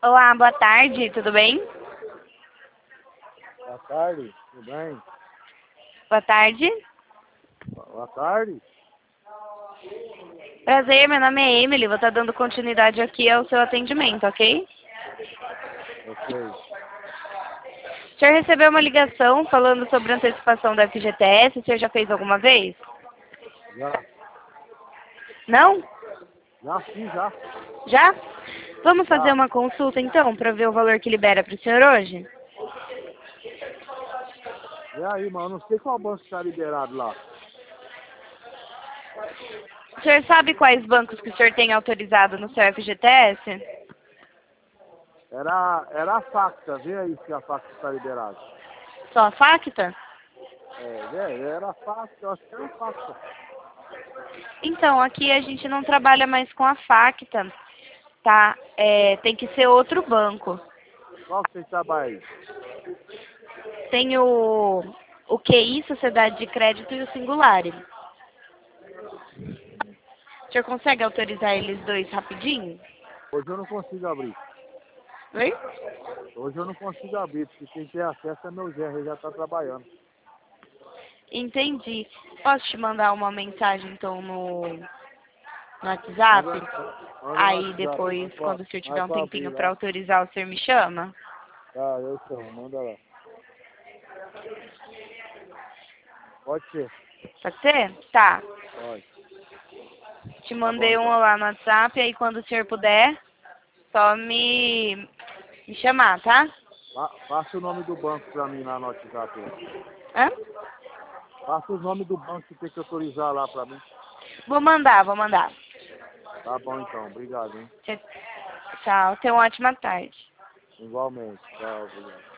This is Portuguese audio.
Olá, boa tarde, tudo bem? Boa tarde, tudo bem? Boa tarde. Boa tarde. Prazer, meu nome é Emily, vou estar dando continuidade aqui ao seu atendimento, ok? Ok. O senhor recebeu uma ligação falando sobre antecipação da FGTS, o senhor já fez alguma vez? Já. Não? Já sim, já. Já? Vamos fazer Já. uma consulta então, para ver o valor que libera para o senhor hoje? E aí, mano, não sei qual banco está liberado lá. O senhor sabe quais bancos que o senhor tem autorizado no seu FGTS? Era a Facta, vê aí se a Facta está liberada. Só a Facta? Era a Facta, eu acho que era a Facta. Então, aqui a gente não trabalha mais com a Facta, tá? Tem que ser outro banco. Qual que você trabalha aí? Tem o QI, Sociedade de Crédito, e o Singulari. O senhor consegue autorizar eles dois rapidinho? Hoje eu não consigo abrir. Oi? Hoje eu não consigo abrir, porque quem tem acesso é meu genro, ele já está trabalhando. Entendi. Posso te mandar uma mensagem, então, no WhatsApp? Manda no Aí, WhatsApp, depois, quando o senhor tiver mais um pra abrir tempinho para lá. autorizar, o senhor me chama? Tá, eu chamo, manda lá. Pode ser, Pode ser? Tá. pode. Te Tá bom mandei um então. lá no WhatsApp, aí quando o senhor puder, só me chamar, tá? Passa o nome do banco pra mim lá no WhatsApp. Aí. Hã? Passa o nome do banco que tem que autorizar lá pra mim. Vou mandar, vou mandar. Tá bom então, obrigado, hein? Tchau, tenha uma ótima tarde. Igualmente. Tchau, obrigado.